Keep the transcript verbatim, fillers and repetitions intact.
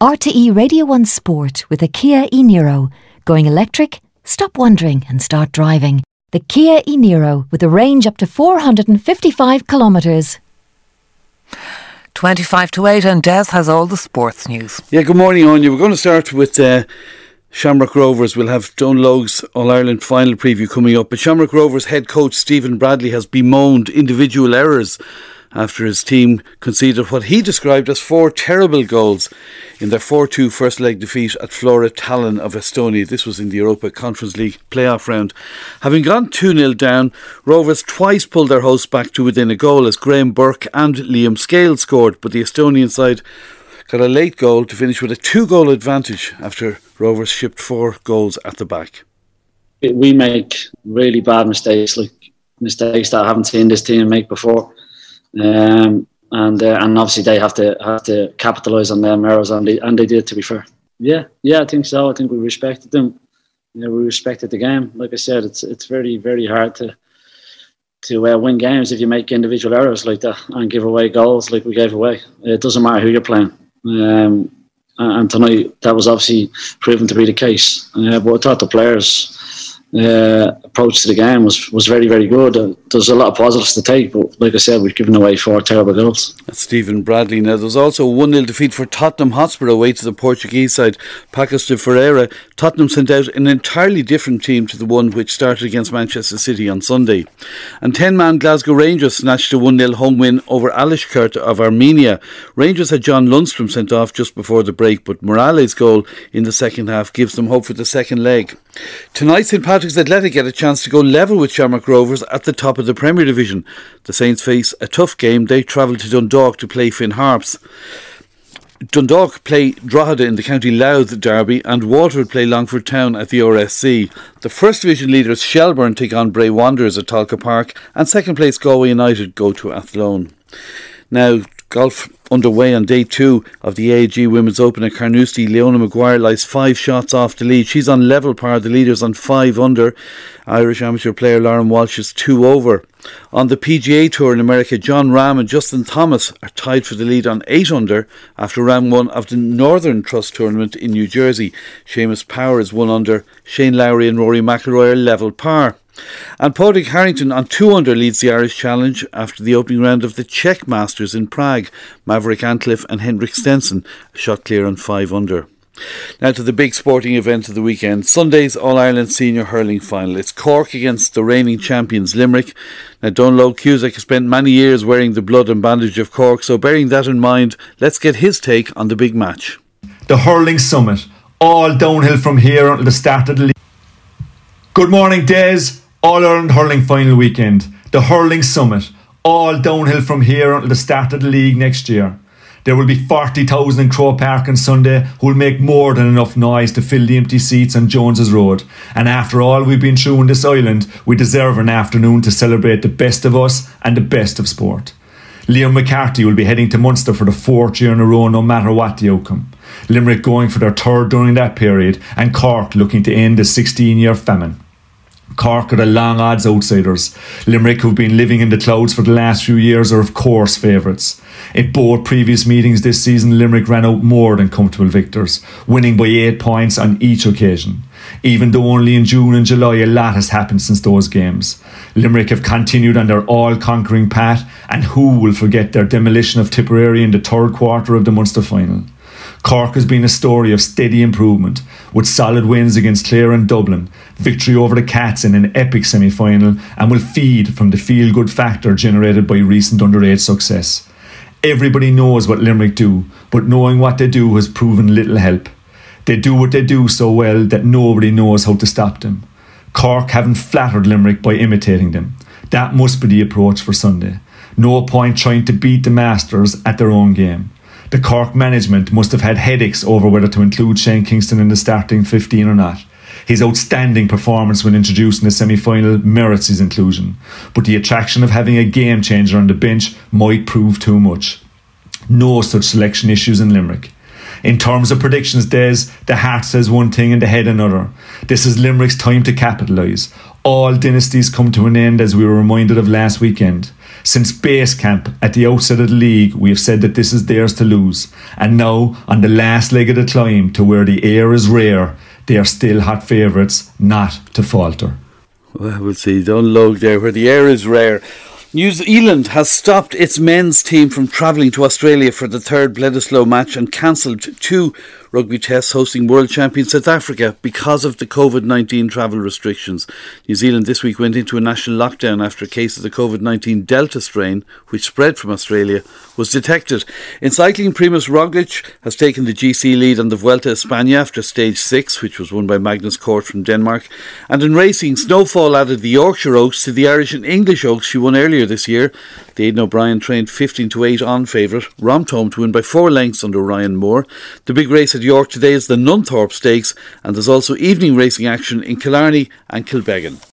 R T E Radio one Sport with a Kia e-Niro. Going electric? Stop wondering and start driving. The Kia e-Niro with a range up to four hundred fifty-five kilometres. twenty-five to eight, and Des has all the sports news. Yeah, good morning, Anya. We're going to start with uh, Shamrock Rovers. We'll have Dunlogue's All-Ireland final preview coming up. But Shamrock Rovers head coach Stephen Bradley has bemoaned individual errors after his team conceded what he described as four terrible goals in their four two first leg defeat at Flora Tallinn of Estonia. This was in the Europa Conference League playoff round. Having gone two nil down, Rovers twice pulled their hosts back to within a goal as Graham Burke and Liam Scales scored, but the Estonian side got a late goal to finish with a two goal advantage after Rovers shipped four goals at the back. We make really bad mistakes, like mistakes that I haven't seen this team make before. Um, and uh, and obviously they have to have to capitalise on them errors, and they and they did, to be fair. Yeah, yeah, I think so. I think we respected them. You know, we respected the game. Like I said, it's it's very very hard to to uh, win games if you make individual errors like that and give away goals like we gave away. It doesn't matter who you're playing. Um, and tonight that was obviously proven to be the case. Uh, but I thought the players' Uh, approach to the game was, was very, very good. Uh, there's a lot of positives to take, but like I said, we've given away four terrible goals. That's Stephen Bradley. Now, there's also a one nil defeat for Tottenham Hotspur away to the Portuguese side, Pacos de Ferreira. Tottenham sent out an entirely different team to the one which started against Manchester City on Sunday. And ten-man Glasgow Rangers snatched a one nil home win over Alishkert of Armenia. Rangers had John Lundstrom sent off just before the break, but Morales' goal in the second half gives them hope for the second leg. Tonight, St Patrick's Athletic get a chance to go level with Shamrock Rovers at the top of the Premier Division. The Saints face a tough game. They travel to Dundalk to play Finn Harps. Dundalk play Drogheda in the County Louth derby, and Waterford play Longford Town at the R S C. The First Division leaders Shelbourne take on Bray Wanderers at Tolka Park, and second place Galway United go to Athlone. Now, golf underway on day two of the A I G Women's Open at Carnoustie. Leona Maguire lies five shots off the lead. She's on level par. The leader's on five under. Irish amateur player Lauren Walsh is two over. On the P G A Tour in America, John Ram and Justin Thomas are tied for the lead on eight under after round one of the Northern Trust Tournament in New Jersey. Seamus Power is one under. Shane Lowry and Rory McIlroy are level par. And Padraig Harrington on two under leads the Irish Challenge after the opening round of the Czech Masters in Prague. Maverick Antliff and Henrik Stenson are shot clear on five under. Now to the big sporting event of the weekend, Sunday's All-Ireland Senior Hurling Final. It's Cork against the reigning champions Limerick. Now Donlogue Cusack has spent many years wearing the blood and bandage of Cork, so bearing that in mind, let's get his take on the big match. The Hurling Summit, all downhill from here until the start of the league. Good morning, Des. All-Ireland Hurling Final weekend. The Hurling Summit, all downhill from here until the start of the league next year. There will be forty thousand in Croke Park on Sunday who will make more than enough noise to fill the empty seats on Jones's Road. And after all we've been through on this island, we deserve an afternoon to celebrate the best of us and the best of sport. Liam McCarthy will be heading to Munster for the fourth year in a row, no matter what the outcome. Limerick going for their third during that period, and Cork looking to end the sixteen-year famine. Cork are the long odds outsiders. Limerick, who've been living in the clouds for the last few years, are of course favourites. In both previous meetings this season, Limerick ran out more than comfortable victors, winning by eight points on each occasion. Even though only in June and July a lot has happened since those games. Limerick have continued on their all-conquering path, and who will forget their demolition of Tipperary in the third quarter of the Munster final. Cork has been a story of steady improvement, with solid wins against Clare and Dublin, victory over the Cats in an epic semi-final, and will feed from the feel-good factor generated by recent underage success. Everybody knows what Limerick do, but knowing what they do has proven little help. They do what they do so well that nobody knows how to stop them. Cork haven't flattered Limerick by imitating them. That must be the approach for Sunday. No point trying to beat the Masters at their own game. The Cork management must have had headaches over whether to include Shane Kingston in the starting fifteen or not. His outstanding performance when introduced in the semi-final merits his inclusion, but the attraction of having a game changer on the bench might prove too much. No such selection issues in Limerick. In terms of predictions, Des, the heart says one thing and the head another. This is Limerick's time to capitalise. All dynasties come to an end, as we were reminded of last weekend. Since base camp at the outset of the league, we have said that this is theirs to lose. And now, on the last leg of the climb to where the air is rare, they are still hot favourites not to falter. Well, we'll see. Don't log there where the air is rare. New Zealand has stopped its men's team from travelling to Australia for the third Bledisloe match and cancelled two rugby tests hosting world champion South Africa because of the covid nineteen travel restrictions. New Zealand this week went into a national lockdown after a case of the covid nineteen Delta strain, which spread from Australia, was detected. In cycling, Primož Roglic has taken the G C lead on the Vuelta a España after stage six, which was won by Magnus Cort from Denmark. And in racing, Snowfall added the Yorkshire Oaks to the Irish and English Oaks she won earlier this year. The Aidan O'Brien trained fifteen to eight on favourite Romtome to win by four lengths under Ryan Moore. The big race at York today is the Nunthorpe Stakes, and there's also evening racing action in Killarney and Kilbeggan.